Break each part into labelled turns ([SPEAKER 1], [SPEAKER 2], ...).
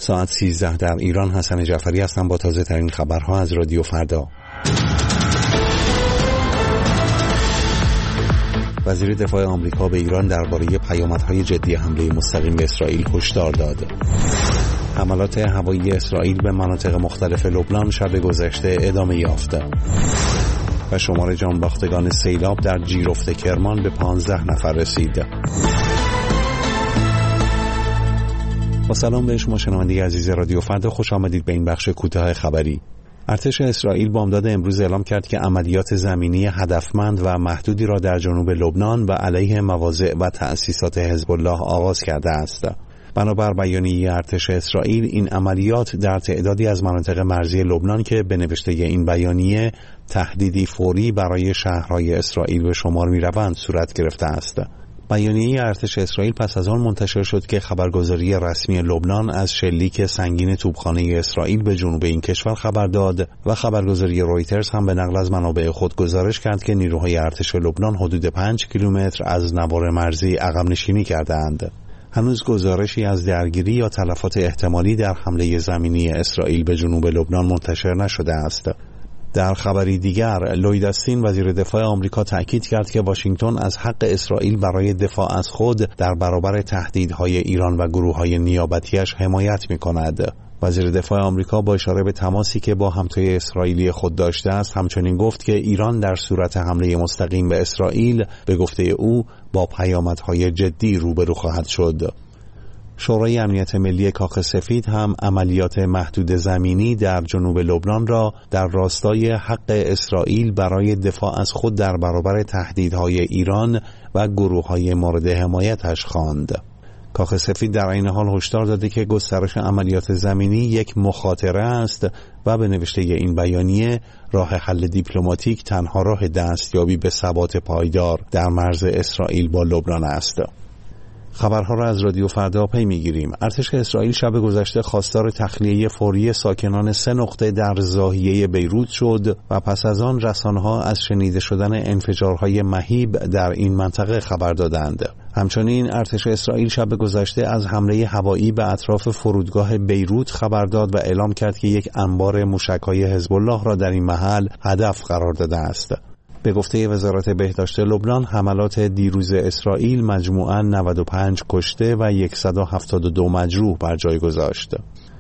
[SPEAKER 1] ساعت 13 در ایران. حسن جعفری هستم با تازه ترین خبرها از رادیو فردا. وزیر دفاع آمریکا به ایران درباره پیامدهای جدی حمله مستقیم به اسرائیل هشدار داد. حملات هوایی اسرائیل به مناطق مختلف لبنان شب گذشته ادامه یافت و شمار جانباختگان سیلاب در جیرفت کرمان به 15 نفر رسید. با سلام به شما شنوندگان عزیز رادیو فردا، خوش آمدید به این بخش کوتاه خبری. ارتش اسرائیل بامداد امروز اعلام کرد که عملیات زمینی هدفمند و محدودی را در جنوب لبنان و علیه مواضع و تأسیسات حزب الله آغاز کرده است. بنابر بیانیه ارتش اسرائیل، این عملیات در تعدادی از مناطق مرزی لبنان که به نوشته این بیانیه تهدیدی فوری برای شهرهای اسرائیل به شمار می‌روند صورت گرفته است. بیانیه ارتش اسرائیل پس از آن منتشر شد که خبرگزاری رسمی لبنان از شلیک سنگین توپخانه اسرائیل به جنوب این کشور خبر داد و خبرگزاری رویترز هم به نقل از منابع خود گزارش کرد که نیروهای ارتش لبنان حدود 5 کیلومتر از نوار مرزی عقب نشینی کردند. هنوز گزارشی از درگیری یا تلفات احتمالی در حمله زمینی اسرائیل به جنوب لبنان منتشر نشده است. در خبری دیگر، لوید استین وزیر دفاع آمریکا تأکید کرد که واشنگتن از حق اسرائیل برای دفاع از خود در برابر تهدیدهای ایران و گروه‌های نیابتیش حمایت می‌کند. وزیر دفاع آمریکا با اشاره به تماسی که با همتای اسرائیلی خود داشته است، همچنین گفت که ایران در صورت حمله مستقیم به اسرائیل به گفته او با پیامدهای جدی روبرو خواهد شد. شورای امنیت ملی کاخ سفید هم عملیات محدود زمینی در جنوب لبنان را در راستای حق اسرائیل برای دفاع از خود در برابر تهدیدهای ایران و گروه‌های مورد حمایتش خواند. کاخ سفید در این حال هشدار داده که گسترش عملیات زمینی یک مخاطره است و به نوشته این بیانیه راه حل دیپلماتیک تنها راه دستیابی به ثبات پایدار در مرز اسرائیل با لبنان است. خبرها را از رادیو فردا پی میگیریم. ارتش اسرائیل شب گذشته خواستار تخلیه فوری ساکنان 3 نقطه در ضاحیه بیروت شد و پس از آن رسانه‌ها از شنیده شدن انفجارهای مهیب در این منطقه خبر دادند. همچنین ارتش اسرائیل شب گذشته از حمله هوایی به اطراف فرودگاه بیروت خبر داد و اعلام کرد که یک انبار موشک‌های حزب الله را در این محل هدف قرار داده است. به گفته وزارت بهداشت لبنان، حملات دیروز اسرائیل مجموعاً 95 کشته و 172 مجروح بر جای گذاشت.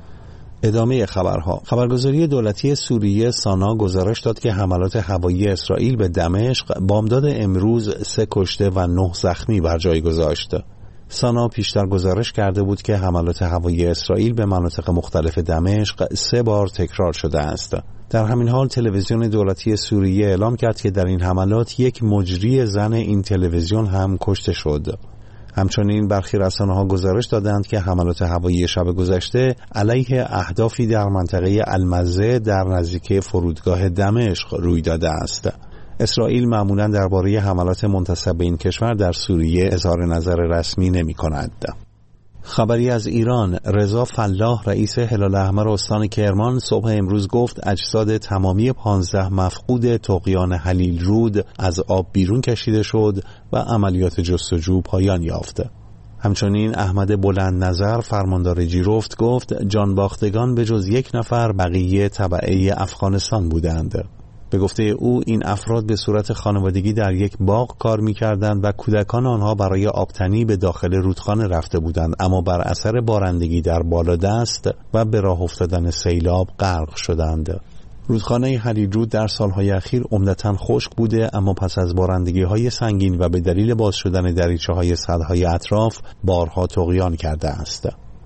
[SPEAKER 1] ادامه خبرها. خبرگزاری دولتی سوریه سانا گزارش داد که حملات هوایی اسرائیل به دمشق بامداد امروز 3 کشته و 9 زخمی بر جای گذاشت. سانا پیشتر گزارش کرده بود که حملات هوایی اسرائیل به مناطق مختلف دمشق 3 بار تکرار شده است. در همین حال تلویزیون دولتی سوریه اعلام کرد که در این حملات یک مجری زن این تلویزیون هم کشته شد. همچنین برخی رسانه‌ها گزارش دادند که حملات هوایی شب گذشته علیه اهدافی در منطقه المزه در نزدیکی فرودگاه دمشق روی داده است. اسرائیل معمولاً درباره حملات منتسب به این کشور در سوریه اظهار نظر رسمی نمی‌کند. خبری از ایران. رضا فلاح رئیس هلال احمر استان کرمان صبح امروز گفت اجساد تمامی 15 مفقود طغیان هلیل رود از آب بیرون کشیده شد و عملیات جستجو پایان یافت. همچنین احمد بلند نظر فرماندار جیرفت گفت جانباختگان به جز 1 نفر بقیه تبعه افغانستان بودند. به گفته او این افراد به صورت خانوادگی در یک باغ کار می‌کردند و کودکان آنها برای آبتنی به داخل رودخانه رفته بودند، اما بر اثر بارندگی در بالادست و به راه افتادن سیلاب غرق شدند. رودخانه هلیل رود در سالهای اخیر عمدتاً خشک بوده، اما پس از بارندگی‌های سنگین و به دلیل باز شدن دریچه‌های سدهای اطراف بارها طغیان کرده است.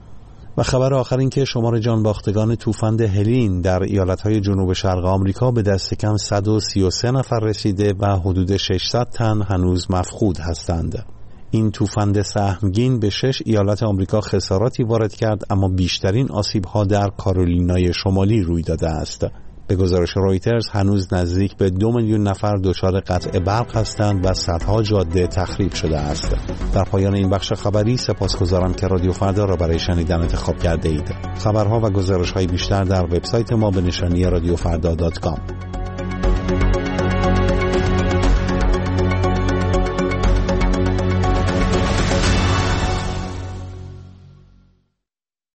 [SPEAKER 1] و خبر آخر این که شمار جانباختگان طوفان هلین در ایالت‌های جنوب شرق آمریکا به دست کم 133 نفر رسیده و حدود 600 تن هنوز مفقود هستند. این طوفان سهمگین به 6 ایالت آمریکا خساراتی وارد کرد، اما بیشترین آسیب‌ها در کارولینای شمالی روی داده است. به گزارش رویترز هنوز نزدیک به 2 میلیون نفر دچار قطع برق هستند و صدها جاده تخریب شده است. در پایان این بخش خبری سپاسگزارم که رادیو فردا را برای شنیدن انتخاب کرده اید. خبرها و گزارش‌های بیشتر در وبسایت ما به نشانی radiofrda.com.